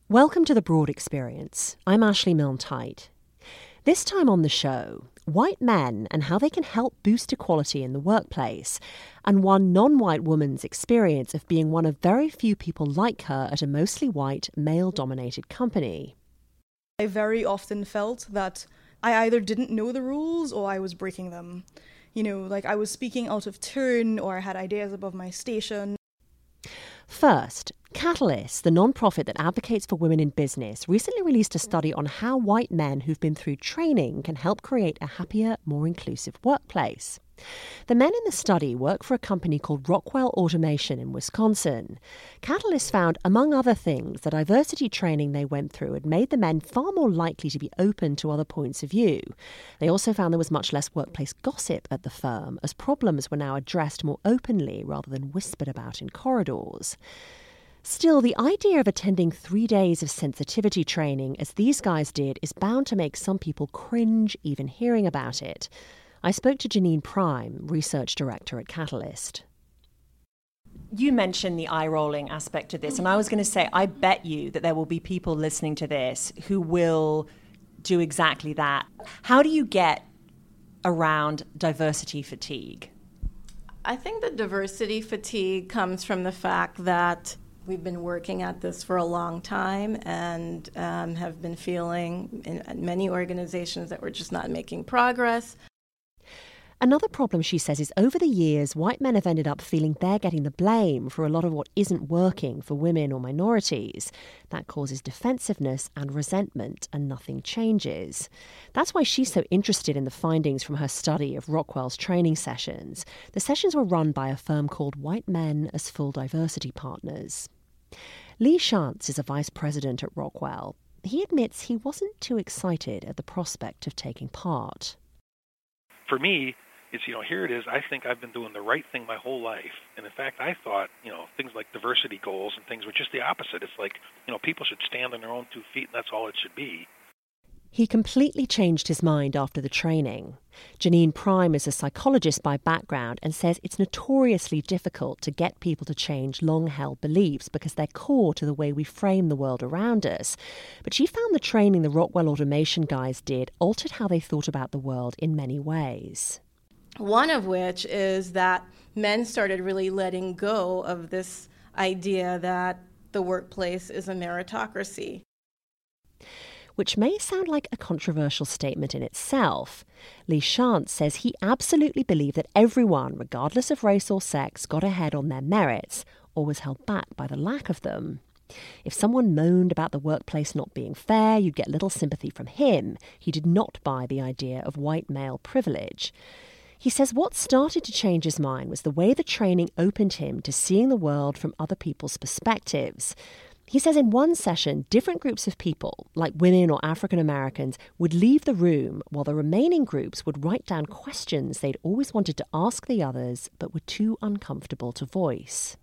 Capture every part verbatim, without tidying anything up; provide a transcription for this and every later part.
Welcome to The Broad Experience. I'm Ashley Milne-Tyte. This time on the show, white men and how they can help boost equality in the workplace, and one non-white woman's experience of being one of very few people like her at a mostly white, male-dominated company. I very often felt that I either didn't know the rules or I was breaking them. You know, like I was speaking out of turn or I had ideas above my station. First, Catalyst, the non-profit that advocates for women in business, recently released a study on how white men who've been through training can help create a happier, more inclusive workplace. The men in the study work for a company called Rockwell Automation in Wisconsin. Catalyst found, among other things, the diversity training they went through had made the men far more likely to be open to other points of view. They also found there was much less workplace gossip at the firm, as problems were now addressed more openly rather than whispered about in corridors. Still, the idea of attending three days of sensitivity training, as these guys did, is bound to make some people cringe even hearing about it. I spoke to Janine Prime, research director at Catalyst. You mentioned the eye-rolling aspect of this, and I was going to say, I bet you that there will be people listening to this who will do exactly that. How do you get around diversity fatigue? I think the diversity fatigue comes from the fact that we've been working at this for a long time and um, have been feeling in many organizations that we're just not making progress. Another problem, she says, is over the years, white men have ended up feeling they're getting the blame for a lot of what isn't working for women or minorities. That causes defensiveness and resentment, and nothing changes. That's why she's so interested in the findings from her study of Rockwell's training sessions. The sessions were run by a firm called White Men as Full Diversity Partners. Lee Shantz is a vice president at Rockwell. He admits he wasn't too excited at the prospect of taking part. For me, it's, you know, here it is. I think I've been doing the right thing my whole life. And in fact, I thought, you know, things like diversity goals and things were just the opposite. It's like, you know, people should stand on their own two feet and that's all it should be. He completely changed his mind after the training. Janine Prime is a psychologist by background and says it's notoriously difficult to get people to change long-held beliefs because they're core to the way we frame the world around us. But she found the training the Rockwell Automation guys did altered how they thought about the world in many ways. One of which is that men started really letting go of this idea that the workplace is a meritocracy. Which may sound like a controversial statement in itself. Lee Shantz says he absolutely believed that everyone, regardless of race or sex, got ahead on their merits or was held back by the lack of them. If someone moaned about the workplace not being fair, you'd get little sympathy from him. He did not buy the idea of white male privilege. He says what started to change his mind was the way the training opened him to seeing the world from other people's perspectives. He says in one session, different groups of people, like women or African Americans, would leave the room while the remaining groups would write down questions they'd always wanted to ask the others but were too uncomfortable to voice.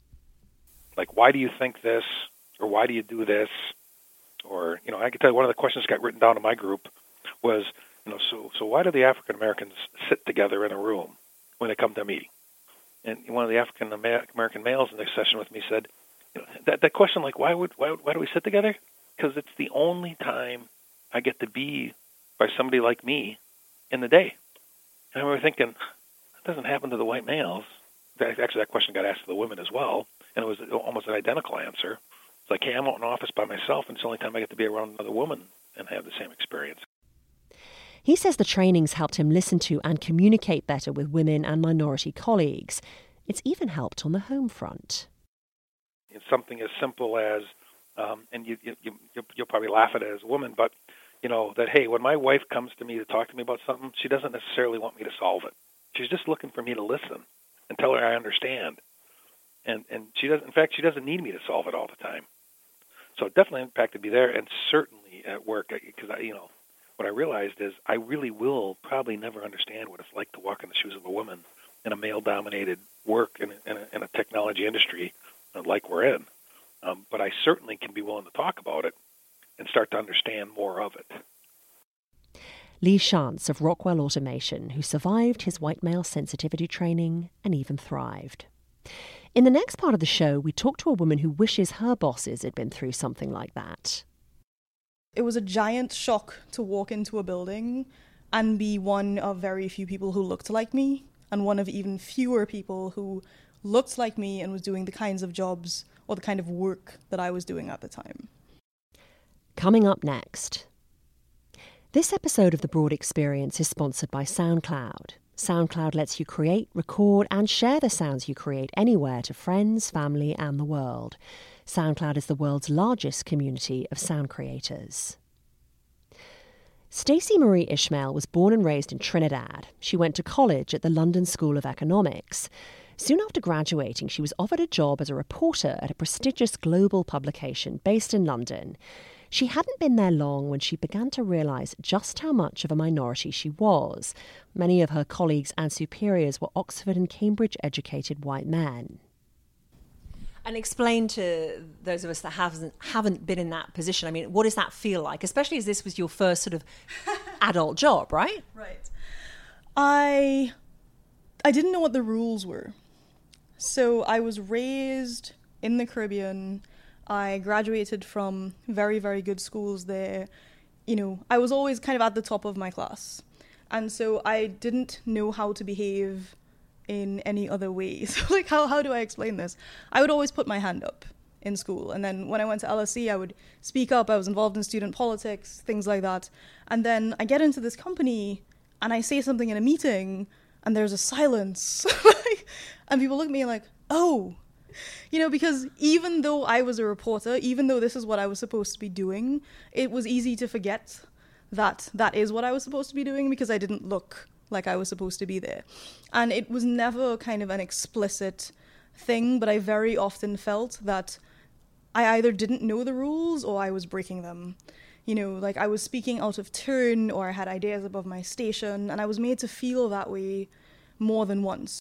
Like, why do you think this? Or why do you do this? Or, you know, I can tell you one of the questions that got written down in my group was, you know, so so why do the African Americans sit together in a room when they come to a meeting? And one of the African American males in the session with me said, you know, that that question, like, why would why why do we sit together? Because it's the only time I get to be by somebody like me in the day. And I remember thinking, that doesn't happen to the white males. Actually, that question got asked to the women as well, and it was almost an identical answer. It's like, hey, I'm out in office by myself, and it's the only time I get to be around another woman and have the same experience. He says the trainings helped him listen to and communicate better with women and minority colleagues. It's even helped on the home front. It's something as simple as, um, and you, you, you, you'll probably laugh at it as a woman, but, you know, that, hey, when my wife comes to me to talk to me about something, she doesn't necessarily want me to solve it. She's just looking for me to listen and tell her I understand. And and she doesn't, in fact, she doesn't need me to solve it all the time. So it definitely impacted me there, and certainly at work, because, I, you know, what I realized is I really will probably never understand what it's like to walk in the shoes of a woman in a male-dominated work in a, in a, in a technology industry like we're in. Um, but I certainly can be willing to talk about it and start to understand more of it. Lee Shantz of Rockwell Automation, who survived his white male sensitivity training and even thrived. In the next part of the show, we talk to a woman who wishes her bosses had been through something like that. It was a giant shock to walk into a building and be one of very few people who looked like me, and one of even fewer people who looked like me and was doing the kinds of jobs or the kind of work that I was doing at the time. Coming up next. This episode of The Broad Experience is sponsored by SoundCloud. SoundCloud lets you create, record, and share the sounds you create anywhere to friends, family, and the world. SoundCloud is the world's largest community of sound creators. Stacey Marie Ishmael was born and raised in Trinidad. She went to college at the London School of Economics. Soon after graduating, she was offered a job as a reporter at a prestigious global publication based in London. She hadn't been there long when she began to realise just how much of a minority she was. Many of her colleagues and superiors were Oxford and Cambridge educated white men. And explain to those of us that haven't haven't been in that position. I mean, what does that feel like? Especially as this was your first sort of adult job, right? Right. I I didn't know what the rules were. So I was raised in the Caribbean. I graduated from very, very good schools there. You know, I was always kind of at the top of my class. And so I didn't know how to behave in any other ways. Like, how, how do I explain this? I would always put my hand up in school. And then when I went to L S E, I would speak up. I was involved in student politics, things like that. And then I get into this company and I say something in a meeting and there's a silence. And people look at me like, oh, you know, because even though I was a reporter, even though this is what I was supposed to be doing, it was easy to forget that that is what I was supposed to be doing because I didn't look like I was supposed to be there. And it was never kind of an explicit thing, but I very often felt that I either didn't know the rules or I was breaking them. You know, like I was speaking out of turn or I had ideas above my station, and I was made to feel that way more than once.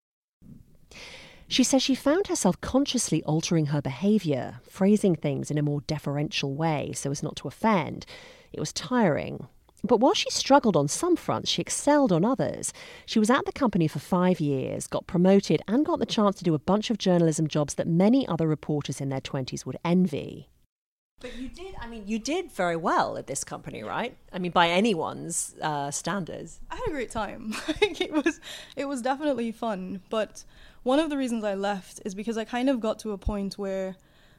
She says she found herself consciously altering her behaviour, phrasing things in a more deferential way so as not to offend. It was tiring. But while she struggled on some fronts, she excelled on others. She was at the company for five years, got promoted, and got the chance to do a bunch of journalism jobs that many other reporters in their twenties would envy. But you did, I mean, you did very well at this company, right? I mean, by anyone's uh, standards. I had a great time. it was, it was definitely fun. But one of the reasons I left is because I kind of got to a point where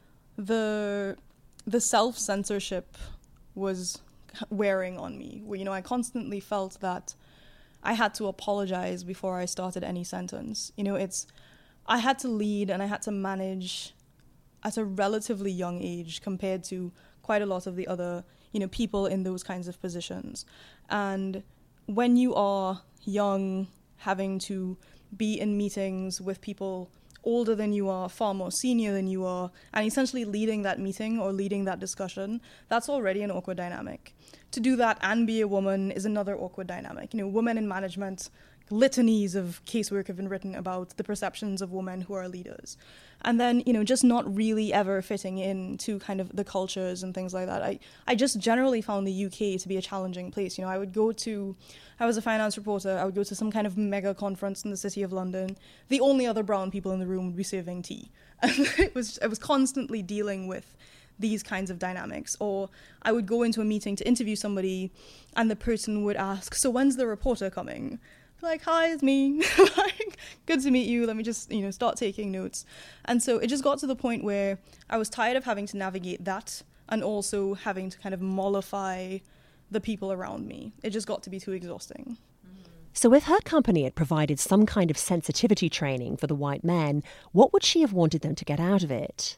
the the self-censorship was wearing on me. Where, you know, I constantly felt that I had to apologize before I started any sentence. You know, it's, I had to lead and I had to manage at a relatively young age compared to quite a lot of the other, you know, people in those kinds of positions. And when you are young, having to be in meetings with people older than you are, far more senior than you are, and essentially leading that meeting or leading that discussion, that's already an awkward dynamic. To do that and be a woman is another awkward dynamic. You know, women in management, litanies of casework have been written about the perceptions of women who are leaders. And then, you know, just not really ever fitting into kind of the cultures and things like that. I, I just generally found the U K to be a challenging place. You know, I would go to, I was a finance reporter, I would go to some kind of mega conference in the city of London. The only other brown people in the room would be serving tea. And it was, I was constantly dealing with these kinds of dynamics. Or I would go into a meeting to interview somebody and the person would ask, so when's the reporter coming? Like, hi, it's me. Like, good to meet you. Let me just, you know, start taking notes. And so it just got to the point where I was tired of having to navigate that and also having to kind of mollify the people around me. It just got to be too exhausting. So if her company had provided some kind of sensitivity training for the white men, what would she have wanted them to get out of it?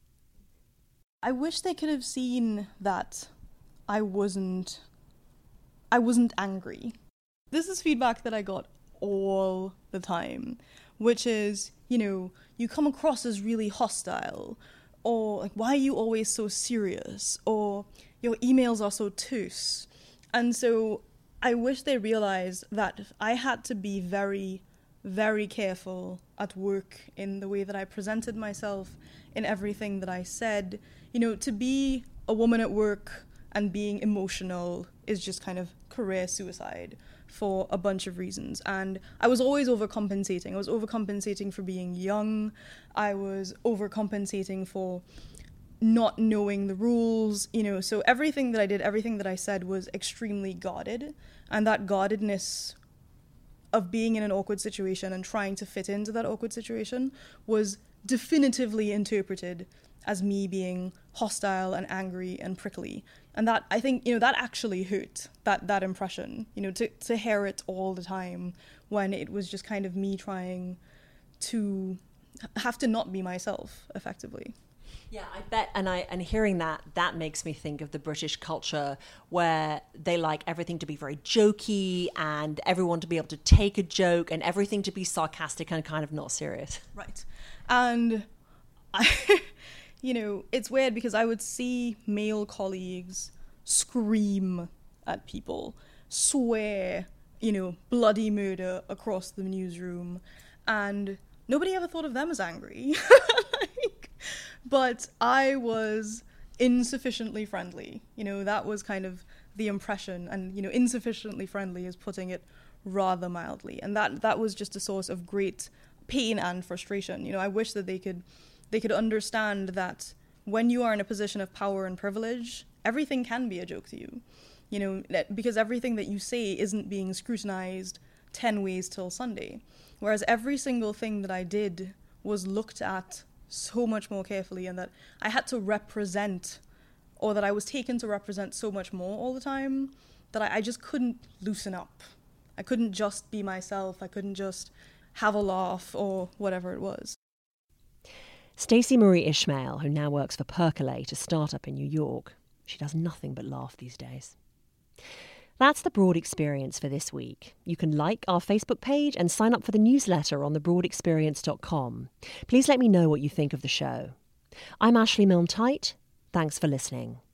I wish they could have seen that I wasn't, I wasn't angry. This is feedback that I got all the time, which is, you know, you come across as really hostile, or like, why are you always so serious, or your emails are so terse. And so I wish they realized that I had to be very, very careful at work in the way that I presented myself, in everything that I said. You know, to be a woman at work and being emotional is just kind of career suicide for a bunch of reasons. And I was always overcompensating. I was overcompensating for being young. I was overcompensating for not knowing the rules, you know, so everything that I did, everything that I said was extremely guarded. And that guardedness of being in an awkward situation and trying to fit into that awkward situation was definitively interpreted as me being hostile and angry and prickly. And that, I think, you know, that actually hurt, that that impression, you know, to, to hear it all the time when it was just kind of me trying to have to not be myself, effectively. Yeah, I bet, and I and hearing that, that makes me think of the British culture where they like everything to be very jokey and everyone to be able to take a joke and everything to be sarcastic and kind of not serious. Right. And I, you know, it's weird because I would see male colleagues scream at people, swear, you know, bloody murder across the newsroom, and nobody ever thought of them as angry. like, but I was insufficiently friendly. You know, that was kind of the impression, and, you know, insufficiently friendly is putting it rather mildly. And that that was just a source of great pain and frustration. You know, I wish that they could they could understand that when you are in a position of power and privilege, everything can be a joke to you. You know, that, because everything that you say isn't being scrutinized ten ways till Sunday. Whereas every single thing that I did was looked at so much more carefully, and that I had to represent, or that I was taken to represent so much more all the time, that I, I just couldn't loosen up. I couldn't just be myself. I couldn't just have a laugh or whatever it was. Stacey Marie Ishmael, who now works for Percolate, a startup in New York, she does nothing but laugh these days. That's The Broad Experience for this week. You can like our Facebook page and sign up for the newsletter on the broad experience dot com. Please let me know what you think of the show. I'm Ashley Milne-Tyte. Thanks for listening.